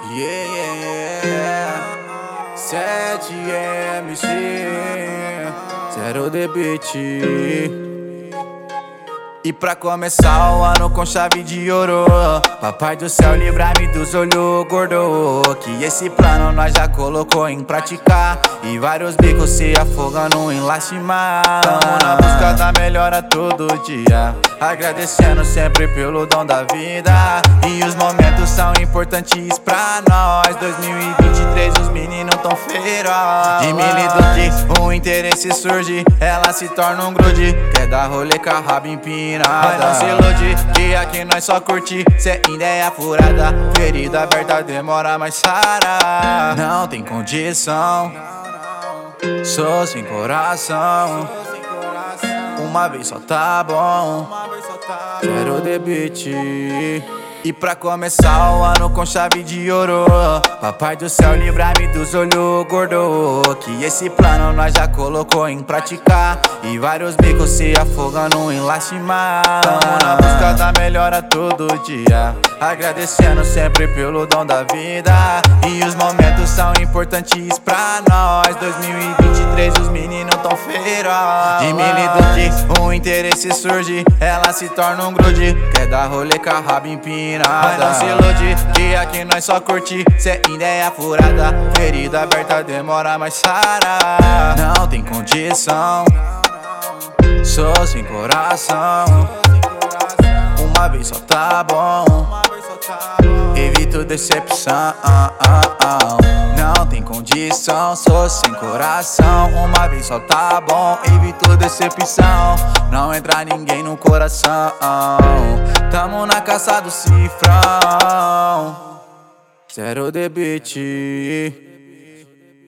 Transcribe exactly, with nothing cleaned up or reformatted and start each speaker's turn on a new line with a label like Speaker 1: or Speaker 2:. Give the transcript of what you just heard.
Speaker 1: Yeah, yeah, yeah. sete M C, zero debate. E pra começar o ano com chave de ouro, papai do céu livra-me dos olhos gordo, que esse plano nós já colocou em prática, e vários bicos se afogando em lastimar. Tamo na busca da melhora todo dia, agradecendo sempre pelo dom da vida, e os momentos são importantes pra nós. Dois mil e vinte e três os meninos tão feroz. De milidade o interesse surge, ela se torna um grude, quer dar rolê com a raba empinada. Mas não se ilude, que aqui nós só curte, cê ideia furada, ferida aberta demora mais sara. Não tem condição, sou sem coração, uma vez só tá bom, zero debate. E pra começar o ano com chave de ouro, papai do céu livra-me dos olhos gordo, que esse plano nós já colocou em prática, e vários bicos se afogando em lastimar. Tamo na busca da melhora todo dia, agradecendo sempre pelo dom da vida, e os momentos são importantes pra nós. Dois mil e vinte e três os meninos tão feroz. De milidade o interesse surge, ela se torna um grude, quer dar rolê com a raba empinada. Mas não se ilude, que aqui nós só curte, cê ideia furada, ferida aberta demora mais sara. Não tem condição, sou sem coração, uma vez só tá bom, evito decepção. Não tem condição, sou sem coração, uma vez só tá bom, evito decepção. Não entra ninguém no coração, tamo na caça do cifrão, zero debate.